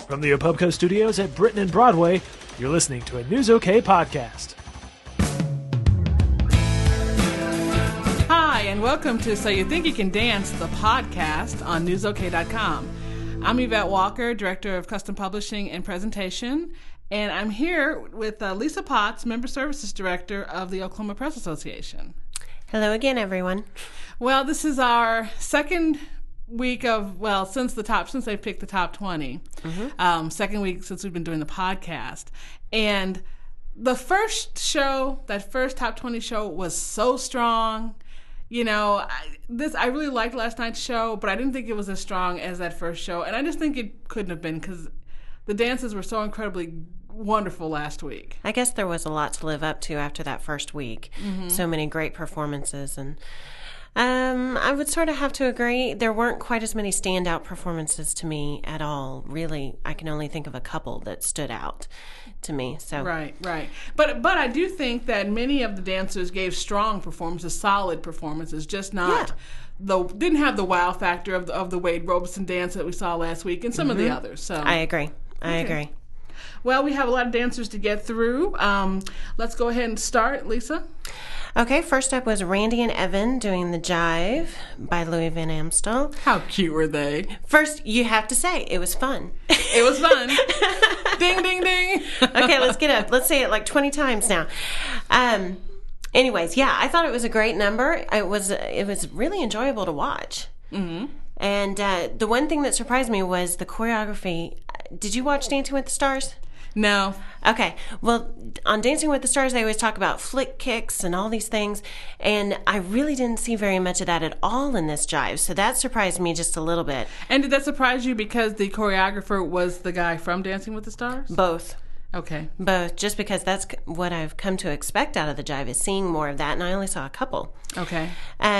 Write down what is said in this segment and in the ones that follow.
From the Opubco Studios at Britain and Broadway, you're listening to a News OK podcast. Hi, and welcome to So You Think You Can Dance, the podcast on newsok.com. I'm Yvette Walker, Director of Custom Publishing and Presentation, and I'm here with Lisa Potts, Member Services Director of the Oklahoma Press Association. Hello again, everyone. Well, this is our second week of, since they picked the top 20. Mm-hmm. Second week since we've been doing the podcast. And the first show, that first top 20 show was so strong. You know, I really liked last night's show, but I didn't think it was as strong as that first show. And I just think it couldn't have been because the dances were so incredibly wonderful last week. I guess there was a lot to live up to after that first week. Mm-hmm. So many great performances. And I would sort of have to agree. There weren't quite as many standout performances to me at all. Really, I can only think of a couple that stood out to me. So Right. But I do think that many of the dancers gave strong performances, solid performances, just not didn't have the wow factor of the Wade Robeson dance that we saw last week and some of the others. So I agree. I agree. Well, we have a lot of dancers to get through. Let's go ahead and start, Lisa. Okay, first up was Randy and Evan doing the Jive by Louis Van Amstel. How cute were they? First, you have to say, it was fun. It was fun. Ding, ding, ding. Okay, let's get up. Let's say it like 20 times now. Anyways, yeah, I thought it was a great number. It was really enjoyable to watch. Mm-hmm. And the one thing that surprised me was the choreography. Did you watch Dancing with the Stars? No. Okay. Well, on Dancing with the Stars, they always talk about flick kicks and all these things, and I really didn't see very much of that at all in this Jive, so that surprised me just a little bit. And did that surprise you because the choreographer was the guy from Dancing with the Stars? Both. Okay. Both, just because that's what I've come to expect out of the Jive, is seeing more of that, and I only saw a couple. Okay.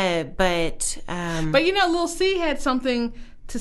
But you know, Lil C had something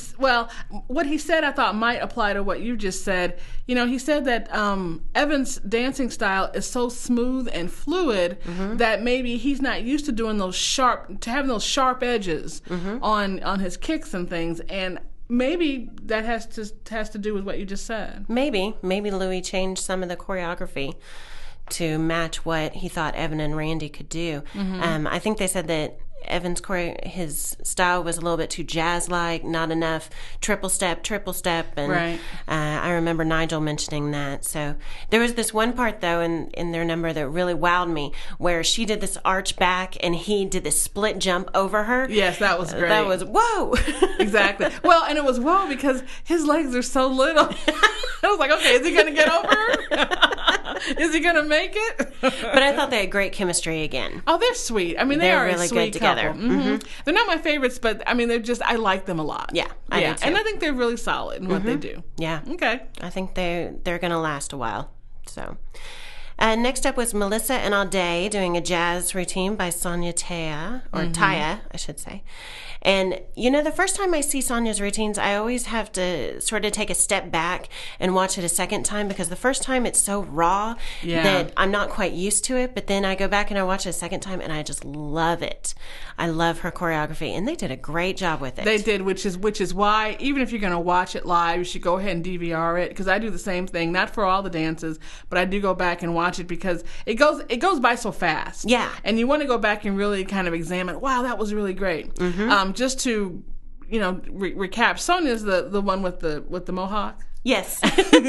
what he said I thought might apply to what you just said. You know, he said that Evan's dancing style is so smooth and fluid that maybe he's not used to doing having those sharp edges on his kicks and things, and maybe that has to do with what you just said. Maybe Louis changed some of the choreography to match what he thought Evan and Randy could do. Mm-hmm. I think they said that Evan's his style was a little bit too jazz-like, not enough triple step, and right. I remember Nigel mentioning that. So there was this one part, though, in their number that really wowed me, where she did this arch back and he did this split jump over her. Yes, that was great. That was, whoa! Exactly. Well, and it was whoa because his legs are so little. I was like, okay, is he going to get over her? Is he going to make it? But I thought they had great chemistry again. Oh, they're sweet. I mean, they're really sweet good together. Mm-hmm. They're not my favorites, but I mean, I like them a lot. Yeah, I do too. And I think they're really solid in what they do. Yeah. Okay. I think they're going to last a while. So, next up was Melissa and Audet doing a jazz routine by Sonia Taya, Taya, I should say. And, you know, the first time I see Sonia's routines, I always have to sort of take a step back and watch it a second time, because the first time it's so raw that I'm not quite used to it. But then I go back and I watch it a second time and I just love it. I love her choreography, and they did a great job with it. They did, which is why, even if you're going to watch it live, you should go ahead and DVR it, because I do the same thing, not for all the dances, but I do go back and watch it because it goes by so fast. Yeah. And you want to go back and really kind of examine, wow, that was really great. Just to, you know, recap, Sonia's the one with the mohawk. Yes.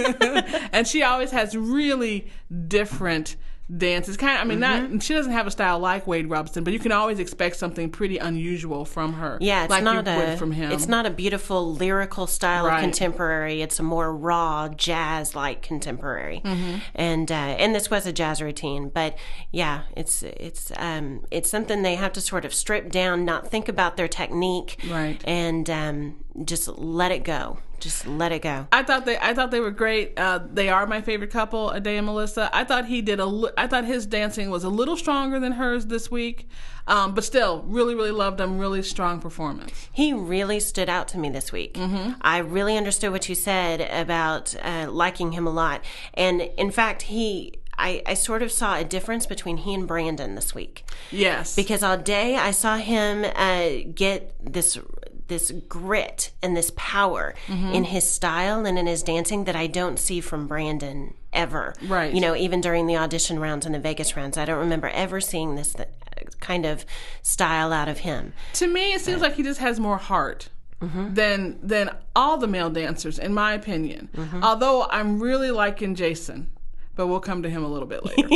And she always has really different dances. Kind of, I mean, she doesn't have a style like Wade Robeson, but you can always expect something pretty unusual from her. Yeah, it's like not you would from him. It's not a beautiful lyrical style of contemporary. It's a more raw jazz-like contemporary. And this was a jazz routine, but yeah, it's something they have to sort of strip down, not think about their technique, and just let it go. Just let it go. I thought they were great. They are my favorite couple, Audet and Melissa. I thought I thought his dancing was a little stronger than hers this week, but still, really, really loved him. Really strong performance. He really stood out to me this week. I really understood what you said about liking him a lot, and in fact, I sort of saw a difference between he and Brandon this week. Yes, because Audet, I saw him get this this grit and this power in his style and in his dancing that I don't see from Brandon ever. Right. You know, even during the audition rounds and the Vegas rounds, I don't remember ever seeing this kind of style out of him. To me, it seems like he just has more heart than all the male dancers, in my opinion. Although I'm really liking Jason. But we'll come to him a little bit later.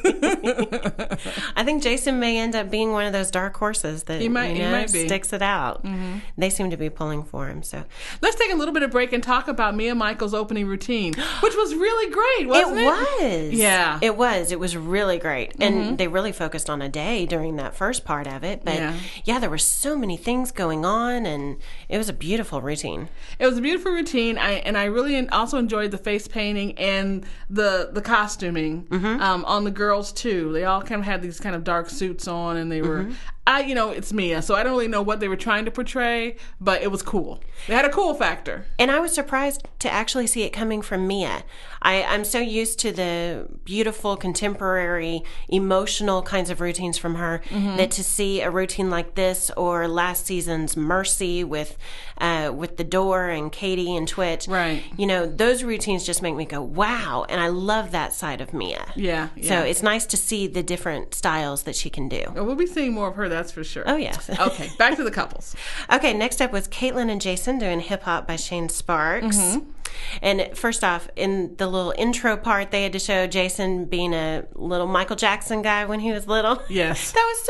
I think Jason may end up being one of those dark horses that he might be. Sticks it out. They seem to be pulling for him. So let's take a little bit of break and talk about Mia Michaels' opening routine, which was really great, wasn't it? It was. Yeah. It was. It was really great. And they really focused on Ade during that first part of it. But yeah, there were so many things going on, and it was a beautiful routine. It was a beautiful routine. I really also enjoyed the face painting and the costuming on the girls too. They all kind of had these kind of dark suits on, and they were it's Mia, so I don't really know what they were trying to portray, but it was cool. They had a cool factor. And I was surprised to actually see it coming from Mia. I'm so used to the beautiful, contemporary, emotional kinds of routines from her that to see a routine like this, or last season's Mercy with the Door and Katie and Twitch, right? You know, those routines just make me go, wow. And I love that side of Mia. Yeah. So it's nice to see the different styles that she can do. We'll be seeing more of her, that's for sure. Oh, yes. Okay, back to the couples. Okay, next up was Caitlin and Jason doing Hip Hop by Shane Sparks. And first off, in the little intro part, they had to show Jason being a little Michael Jackson guy when he was little. Yes.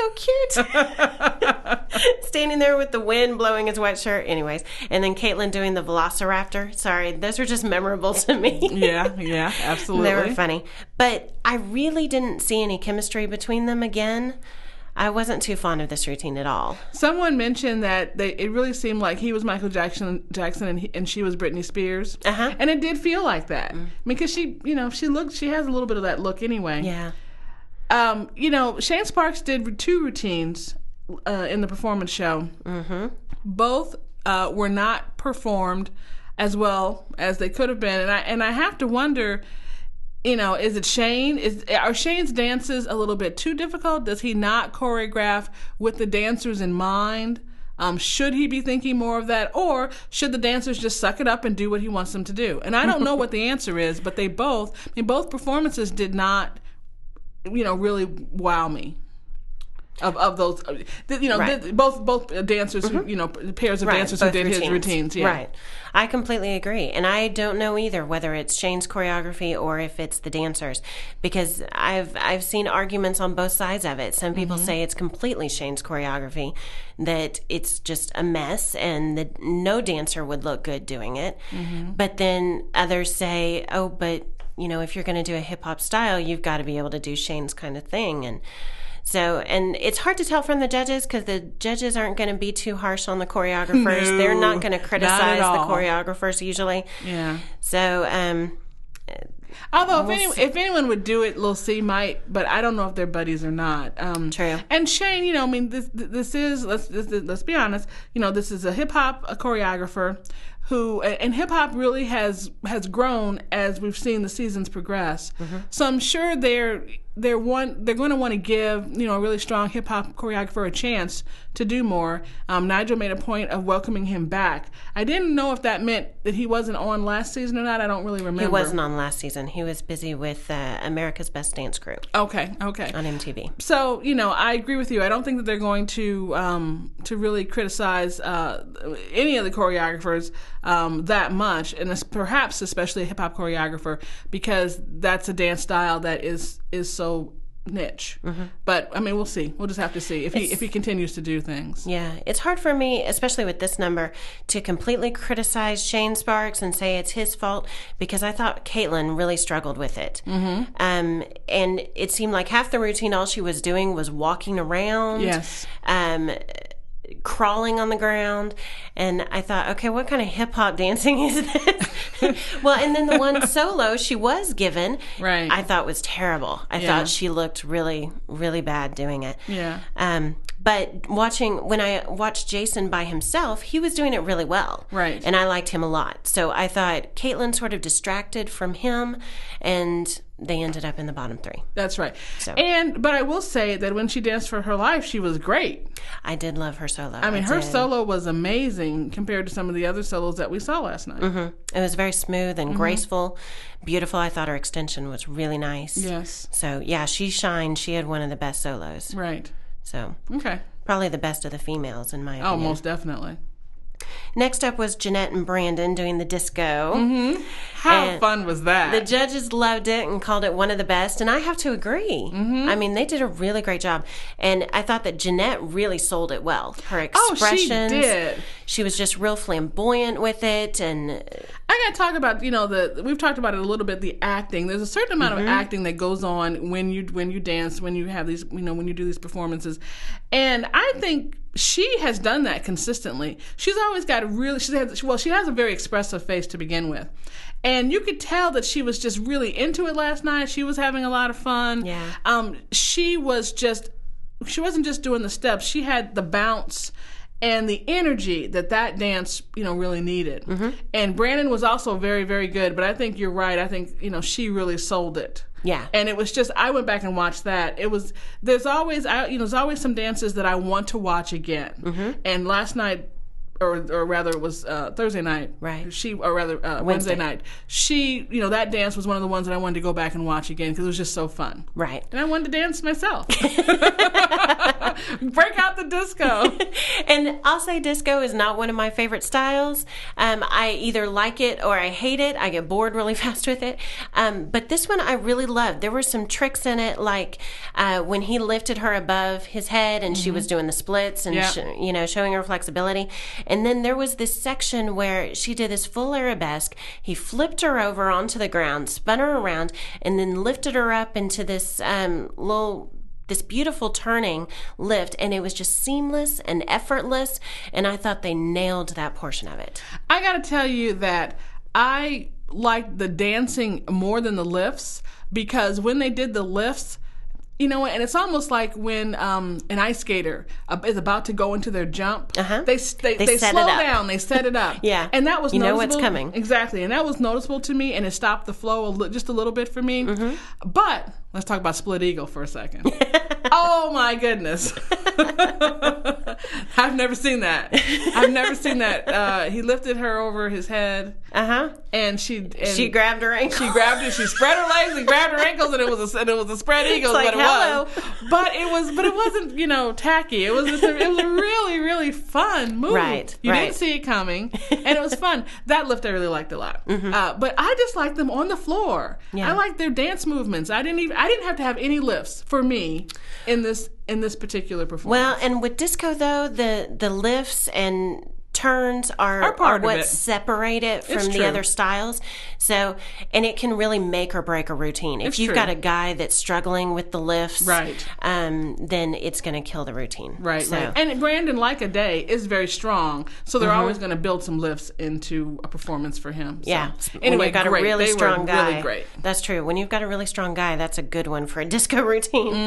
That was so cute. Standing there with the wind blowing his white shirt. Anyways. And then Caitlin doing the Velociraptor. Sorry, those are just memorable to me. Yeah, absolutely. They were funny. But I really didn't see any chemistry between them again. I wasn't too fond of this routine at all. Someone mentioned that it really seemed like he was Michael Jackson and she was Britney Spears. And it did feel like that. Because she has a little bit of that look anyway. Yeah. Shane Sparks did 2 routines in the performance show. Both were not performed as well as they could have been. And I have to wonder, is it Shane? Are Shane's dances a little bit too difficult? Does he not choreograph with the dancers in mind? Should he be thinking more of that? Or should the dancers just suck it up and do what he wants them to do? And I don't know what the answer is, but both performances did not, really wow me. Of those, right. both dancers, pairs of dancers who did his routines. Yeah. Right. I completely agree. And I don't know either whether it's Shane's choreography or if it's the dancers, because I've seen arguments on both sides of it. Some people say it's completely Shane's choreography, that it's just a mess and that no dancer would look good doing it. But then others say, oh, but, if you're going to do a hip hop style, you've got to be able to do Shane's kind of thing. And it's hard to tell from the judges, because the judges aren't going to be too harsh on the choreographers. No, they're not going to criticize the all. choreographers usually. Yeah. So, although if anyone would do it, Lil C might, but I don't know if they're buddies or not. True. And Shane, this is let's be honest. This is a hip hop choreographer who, and hip hop really has grown as we've seen the seasons progress. So I'm sure they're going to want to give a really strong hip hop choreographer a chance to do more. Nigel made a point of welcoming him back. I didn't know if that meant that he wasn't on last season or not. I don't really remember. He wasn't on last season. He was busy with America's Best Dance Crew. Okay. On MTV. So I agree with you. I don't think that they're going to really criticize any of the choreographers that much, and perhaps especially a hip hop choreographer, because that's a dance style that is so niche. But we'll see. We'll just have to see if he continues to do things. Yeah, it's hard for me, especially with this number, to completely criticize Shane Sparks and say it's his fault, because I thought Caitlin really struggled with it. And it seemed like half the routine, all she was doing was walking around. Yes. Crawling on the ground, and I thought, okay, what kind of hip hop dancing is this? Well, and then the one solo she was given, right, I thought was terrible. I thought she looked really, really bad doing it. Yeah. But when I watched Jason by himself, he was doing it really well. Right. And I liked him a lot. So I thought Caitlin sort of distracted from him, and they ended up in the bottom 3. That's right. So. But I will say that when she danced for her life, she was great. I did love her solo. I mean, her solo was amazing compared to some of the other solos that we saw last night. It was very smooth and graceful, beautiful. I thought her extension was really nice. Yes. So, yeah, she shined. She had one of the best solos. Right. So, okay. Probably the best of the females, in my opinion. Oh, most definitely. Next up was Jeanette and Brandon doing the disco. How fun was that? The judges loved it and called it one of the best, and I have to agree. I mean, they did a really great job. And I thought that Jeanette really sold it well. Her expressions. Oh, she did. She was just real flamboyant with it. And I got to talk about, we've talked about it a little bit, the acting. There's a certain amount of acting that goes on when you dance, when you have these, when you do these performances. And I think she has done that consistently. She's always got she has a very expressive face to begin with. And you could tell that she was just really into it last night. She was having a lot of fun. Yeah. She wasn't just doing the steps. She had the bounce and the energy that dance, really needed. And Brandon was also very, very good. But I think you're right. I think, she really sold it. Yeah. And it was just, I went back and watched that. There's always some dances that I want to watch again. And last night, or rather it was Thursday night. Right. Wednesday night. She, that dance was one of the ones that I wanted to go back and watch again because it was just so fun. Right. And I wanted to dance myself. Break out the disco. And I'll say disco is not one of my favorite styles. I either like it or I hate it. I get bored really fast with it. But this one I really loved. There were some tricks in it, like when he lifted her above his head and she was doing the splits and showing her flexibility. And then there was this section where she did this full arabesque. He flipped her over onto the ground, spun her around, and then lifted her up into this this beautiful turning lift, and it was just seamless and effortless, and I thought they nailed that portion of it. I gotta tell you that I liked the dancing more than the lifts, because when they did the lifts, and it's almost like when an ice skater is about to go into their jump. They slow down. They set it up. Yeah. And that was noticeable. You know what's coming. Exactly. And that was noticeable to me, and it stopped the flow just a little bit for me. But let's talk about Split Eagle for a second. Oh, my goodness. I've never seen that. He lifted her over his head. And she grabbed her ankle. She grabbed it. She spread her legs and grabbed her ankles, and it was a spread eagle. It's like, hello. But it wasn't tacky. It was a really, really fun move. Right. You didn't see it coming, and it was fun. That lift I really liked a lot. But I just liked them on the floor. Yeah. I liked their dance movements. I didn't have to have any lifts for me in this particular performance. Well, and with disco though, the lifts and turns are what separate it from the other styles. So, and it can really make or break a routine. If you've got a guy that's struggling with the lifts, right, then it's going to kill the routine. Right. And Brandon, like a day, is very strong, so they're always going to build some lifts into a performance for him. So. Yeah. Anyway, when you've got a really strong guy, really great. That's true. When you've got a really strong guy, that's a good one for a disco routine.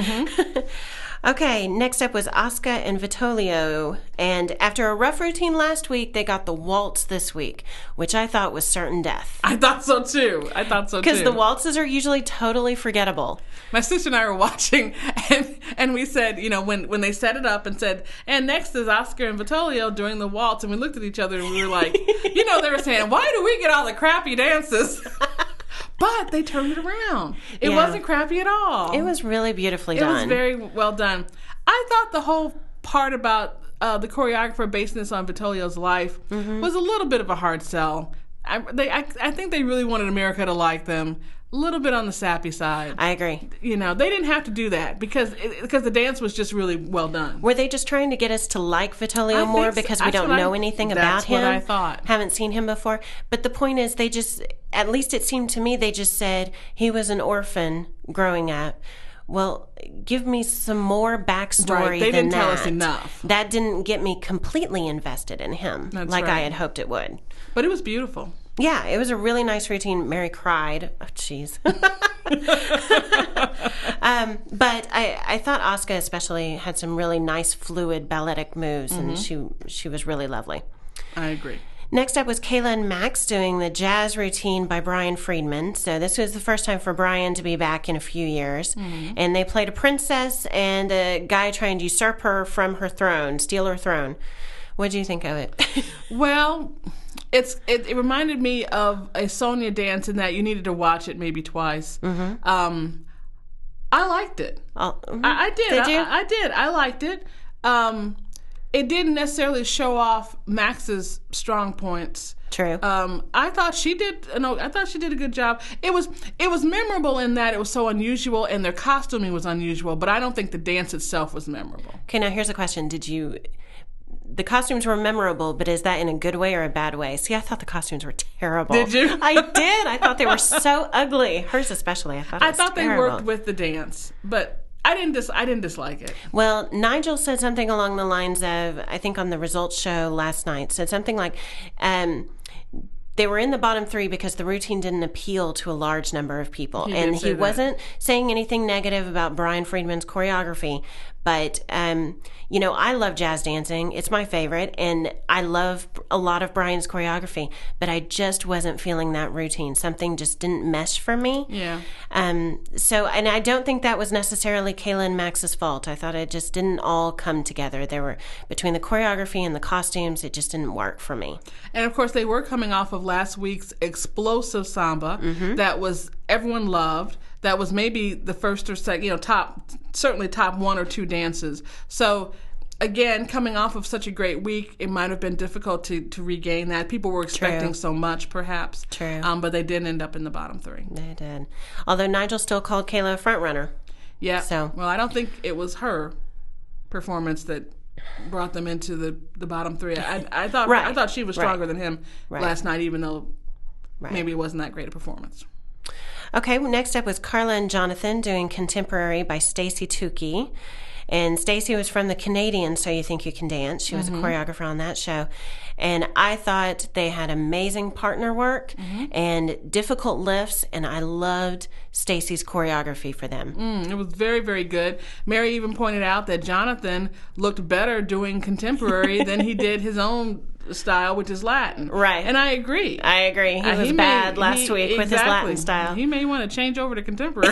Okay, next up was Asuka and Vittorio, and after a rough routine last week, they got the waltz this week, which I thought was certain death. I thought so too. Because the waltzes are usually totally forgettable. My sister and I were watching, and we said, when they set it up and said, and next is Asuka and Vittorio doing the waltz, and we looked at each other and we were like, they were saying, why do we get all the crappy dances? But they turned it around. It wasn't crappy at all. It was really beautifully done. It was very well done. I thought the whole part about the choreographer basing this on Vittorio's life was a little bit of a hard sell. I think they really wanted America to like them. A little bit on the sappy side. I agree. They didn't have to do that because the dance was just really well done. Were they just trying to get us to like Vittorio more because we don't know anything about him? That's what I thought. Haven't seen him before. But the point is, they just, at least it seemed to me, they just said he was an orphan growing up. Well, give me some more backstory right. They than didn't tell us enough. That didn't get me completely invested in him like right. I had hoped it would. But it was beautiful. Yeah, it was a really nice routine. Mary cried. Oh, jeez. But I thought Asuka especially had some really nice, fluid balletic moves, and she was really lovely. I agree. Next up was Kayla and Max doing the jazz routine by Brian Friedman. So this was the first time for Brian to be back in a few years. Mm-hmm. And they played a princess and a guy trying to usurp her from her throne, steal her throne. What do you think of it? Well, it reminded me of a Sonia dance in that you needed to watch it maybe twice. Mm-hmm. I liked it. I did. Did you? I did. I liked it. It didn't necessarily show off Max's strong points. True. I thought she did. No, I thought she did a good job. It was memorable in that it was so unusual, and their costuming was unusual. But I don't think the dance itself was memorable. Okay, now here's a question: the costumes were memorable, but is that in a good way or a bad way? See, I thought the costumes were terrible. Did you? I did. I thought they were so ugly. Hers especially. I thought they worked with the dance, but I didn't dislike it. Well, Nigel said something along the lines of, I think on the results show last night, said something like, they were in the bottom 3 because the routine didn't appeal to a large number of people. He wasn't saying anything negative about Brian Friedman's choreography. But, I love jazz dancing. It's my favorite. And I love a lot of Brian's choreography. But I just wasn't feeling that routine. Something just didn't mesh for me. Yeah. And I don't think that was necessarily Kayla and Max's fault. I thought it just didn't all come together. Between the choreography and the costumes, it just didn't work for me. And, of course, they were coming off of last week's explosive samba that was everyone loved. That was maybe the first or second, certainly top 1 or 2 dances. So, again, coming off of such a great week, it might have been difficult to regain that. People were expecting so much, perhaps. True. But they did end up in the bottom 3. They did. Although Nigel still called Kayla a front runner. Yeah. So. Well, I don't think it was her performance that brought them into the bottom 3. I thought she was stronger than him last night, even though maybe it wasn't that great a performance. Okay, next up was Carla and Jonathan doing Contemporary by Stacey Tukey. And Stacey was from the Canadian So You Think You Can Dance. She was a choreographer on that show. And I thought they had amazing partner work and difficult lifts, and I loved Stacey's choreography for them. It was very, very good. Mary even pointed out that Jonathan looked better doing Contemporary than he did his own style, which is Latin. Right. And I agree. He was bad last week with his Latin style. He may want to change over to Contemporary.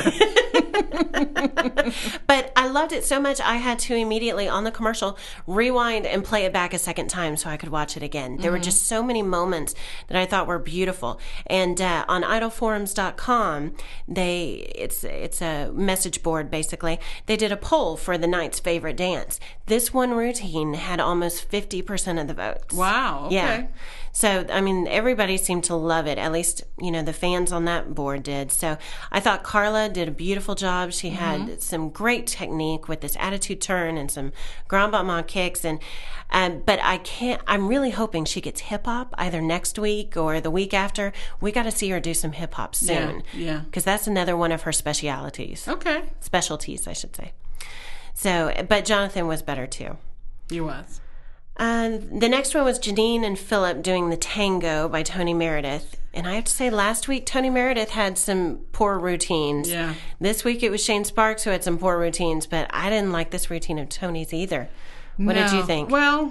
But I loved it so much, I had to immediately, on the commercial, rewind and play it back a second time so I could watch it again. There were just so many moments that I thought were beautiful. And on idolforums.com, it's a message board, basically. They did a poll for the night's favorite dance. This one routine had almost 50% of the votes. Wow. Okay. Yeah. So, everybody seemed to love it. At least, the fans on that board did. So I thought Carla did a beautiful job. She had some great technique with this attitude turn and some grand battement kicks. But I'm really hoping she gets hip hop either next week or the week after. We got to see her do some hip hop soon. Yeah. Because that's another one of her specialities. Okay. Specialties, I should say. So, but Jonathan was better too. He was. The next one was Janine and Philip doing The Tango by Tony Meredith. And I have to say, last week, Tony Meredith had some poor routines. Yeah. This week, it was Shane Sparks who had some poor routines, but I didn't like this routine of Tony's either. What did you think? Well,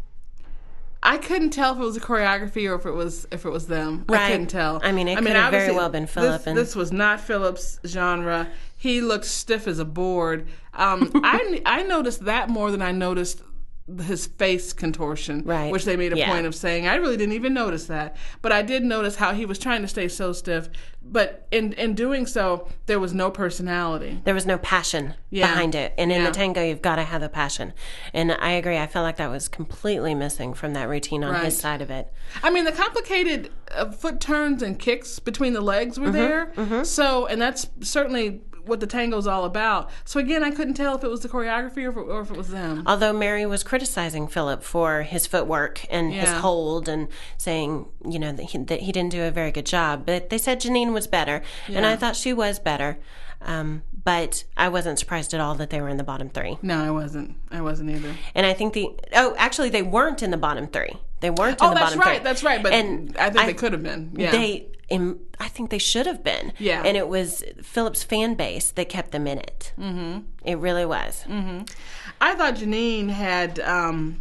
I couldn't tell if it was a choreography or if it was them. Right. I couldn't tell. It could have very well been Philip. This was not Philip's genre. He looked stiff as a board. I noticed that more than I noticed his face contortion, which they made a point of saying. I really didn't even notice that. But I did notice how he was trying to stay so stiff. But in doing so, there was no personality. There was no passion behind it. And in the tango, you've got to have the passion. And I agree. I felt like that was completely missing from that routine on his side of it. The complicated foot turns and kicks between the legs were there. So, and that's certainly what the tango's all about. So again, I couldn't tell if it was the choreography or if it was them. Although Mary was criticizing Philip for his footwork and his hold and saying, that he didn't do a very good job. But they said Janine was better, and I thought she was better. But I wasn't surprised at all that they were in the bottom 3. No, I wasn't. I wasn't either. And I think actually they weren't in the bottom 3. They weren't in the bottom 3. That's right. But I think they could have been. Yeah. I think they should have been. Yeah. And it was Philip's fan base that kept them in it. Mm-hmm. It really was. Mm-hmm. I thought Janine had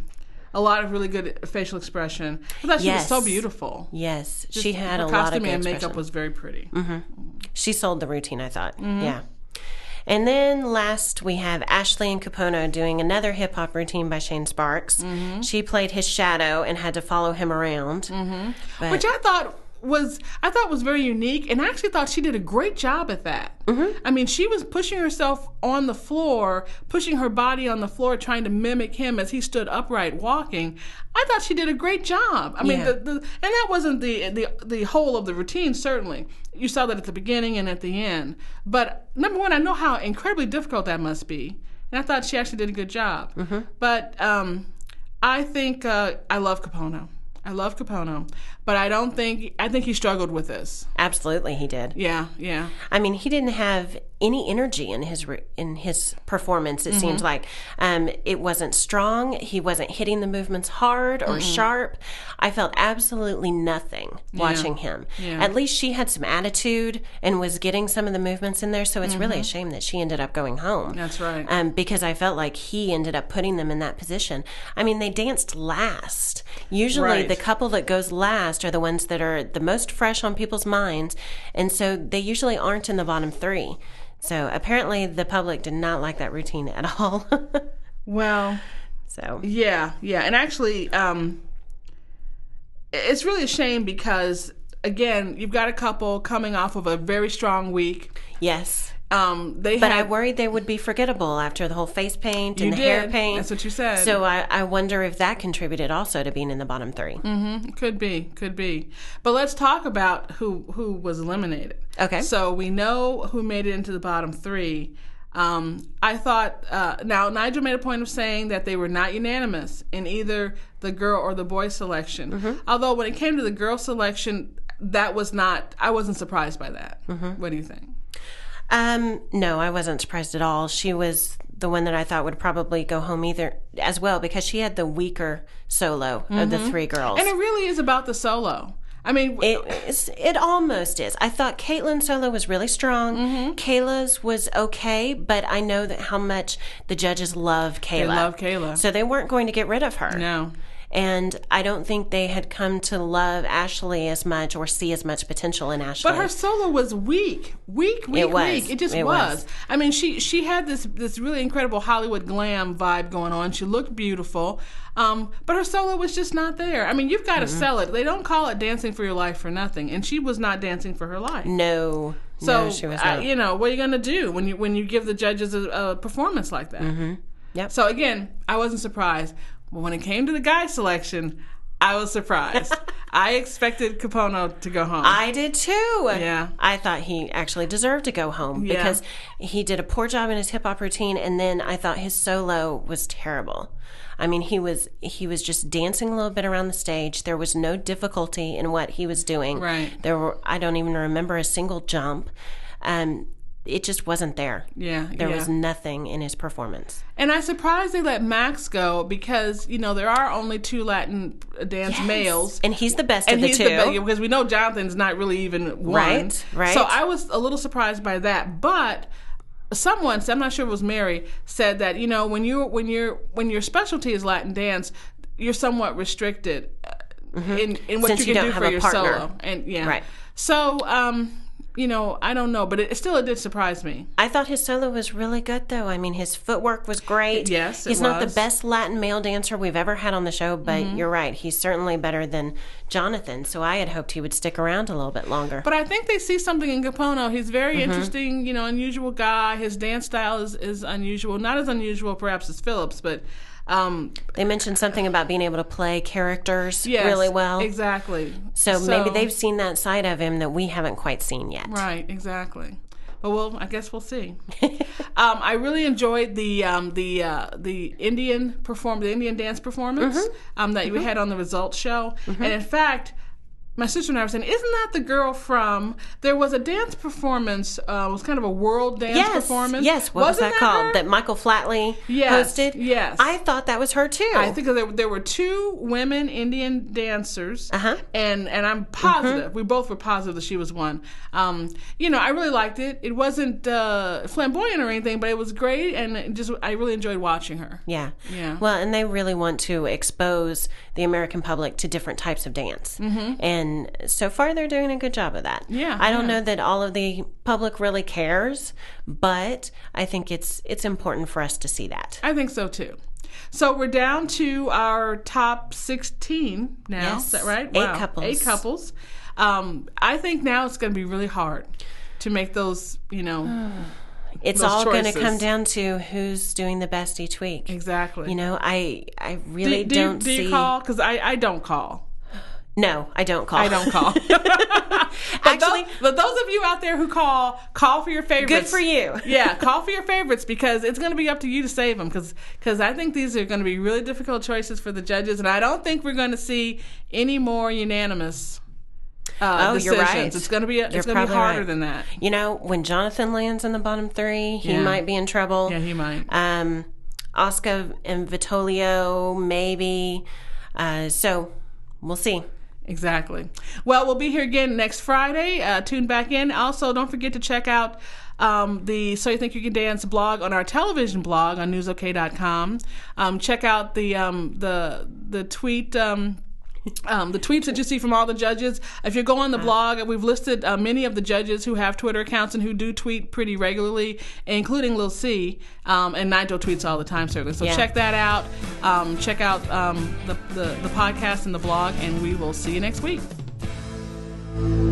a lot of really good facial expression. I thought she was so beautiful. Yes, Just she had her a lot of costume good and makeup expression. was very pretty. She sold the routine, I thought. Yeah. And then last we have Ashley and Capono doing another hip hop routine by Shane Sparks. She played his shadow and had to follow him around. But, Which I thought was very unique, and I actually thought she did a great job at that. I mean, she was pushing herself on the floor, pushing her body on the floor, trying to mimic him as he stood upright walking. I thought she did a great job. I mean, and that wasn't the whole of the routine. Certainly, you saw that at the beginning and at the end. But number one, I know how incredibly difficult that must be, and I thought she actually did a good job. But I think I love Capono. I love Capono, but I think he struggled with this. Absolutely, he did. Yeah. I mean, he didn't have any energy in his performance. It seemed like it wasn't strong. He wasn't hitting the movements hard or sharp. I felt absolutely nothing watching him. Yeah. At least she had some attitude and was getting some of the movements in there. So it's really a shame that she ended up going home. That's right. Because I felt like he ended up putting them in that position. I mean, they danced last. Usually, the couple that goes last are the ones that are the most fresh on people's minds, and so they usually aren't in the bottom three. So apparently the public did not like that routine at all. Well, so yeah. And actually, it's really a shame because, again, you've got a couple coming off of a very strong week. yes. But I worried they would be forgettable after the whole face paint and the hair paint. That's what you said. So I wonder if that contributed also to being in the bottom three. Could be. But let's talk about who was eliminated. Okay. So we know who made it into the bottom three. I thought, now Nigel made a point of saying that they were not unanimous in either the girl or the boy selection. Although when it came to the girl selection, I wasn't surprised by that. What do you think? No, I wasn't surprised at all. She was the one that I thought would probably go home either as well because she had the weaker solo of the three girls. And it really is about the solo. I mean, it almost is. I thought Caitlin's solo was really strong. Kayla's was okay, but I know that how much the judges love Kayla. They love Kayla. So they weren't going to get rid of her. No. And I don't think they had come to love Ashley as much or see as much potential in Ashley. But her solo was weak. It just was. I mean, she had this really incredible Hollywood glam vibe going on. She looked beautiful. But her solo was just not there. I mean, you've got to sell it. They don't call it dancing for your life for nothing. And she was not dancing for her life. No. So, no, she was not. What are you going to do when you give the judges a performance like that? Yep. So, again, I wasn't surprised. But when it came to the guy selection, I was surprised. I expected Capono to go home. I did too. Yeah. I thought he actually deserved to go home because he did a poor job in his hip hop routine, and then I thought his solo was terrible. I mean, he was just dancing a little bit around the stage. There was no difficulty in what he was doing. Right. I don't even remember a single jump. It just wasn't there. There was nothing in his performance. And I'm surprised they let Max go because, there are only two Latin dance males. And he's the best of the two. Because we know Jonathan's not really even one. Right. So I was a little surprised by that. But someone, I'm not sure it was Mary, said that, when your specialty is Latin dance, you're somewhat restricted in what Since you can do don't for have a your partner. solo. And Right. So, I don't know, but it did surprise me. I thought his solo was really good, though. I mean, his footwork was great. Yes, He's not the best Latin male dancer we've ever had on the show, but you're right. He's certainly better than Jonathan, so I had hoped he would stick around a little bit longer. But I think they see something in Capono. He's very interesting, unusual guy. His dance style is unusual. Not as unusual, perhaps, as Phillips, but... they mentioned something about being able to play characters really well. Exactly. So maybe they've seen that side of him that we haven't quite seen yet. Right, exactly. But I guess we'll see. I really enjoyed the Indian dance performance that we had on the results show. And in fact, my sister and I were saying, isn't that the girl from, there was a dance performance, it was kind of a world dance performance. Yes, what was that called? Her? That Michael Flatley hosted? Yes. I thought that was her too. I think there were 2 women Indian dancers, and I'm positive, we both were positive that she was one. I really liked it. It wasn't flamboyant or anything, but it was great, and I really enjoyed watching her. Yeah. Yeah. Well, and they really want to expose the American public to different types of dance. And so far, they're doing a good job of that. Yeah. I don't know that all of the public really cares, but I think it's important for us to see that. I think so, too. So we're down to our top 16 now. Yes. Is that right? 8 Wow. couples. 8 couples. I think now it's going to be really hard to make those, It's those all going to choices. come down to who's doing the best each week. Exactly. I really don't see. Do you call? Because I don't call. No, I don't call. I don't call. Actually, but those of you out there who call for your favorites. good for you. Yeah, call for your favorites, because it's going to be up to you to save them. Because I think these are going to be really difficult choices for the judges, and I don't think we're going to see any more unanimous decisions. You're right. It's going to be harder than that. When Jonathan lands in the bottom 3, he might be in trouble. Yeah, he might. Oscar and Vitolio, maybe. So we'll see. Exactly. Well, we'll be here again next Friday. Tune back in. Also, don't forget to check out the So You Think You Can Dance blog on our television blog on newsok.com. Check out the tweet. The tweets that you see from all the judges. If you go on the blog, we've listed many of the judges who have Twitter accounts and who do tweet pretty regularly, including Lil C, and Nigel tweets all the time, certainly. So check that out. Check out the podcast and the blog, and we will see you next week.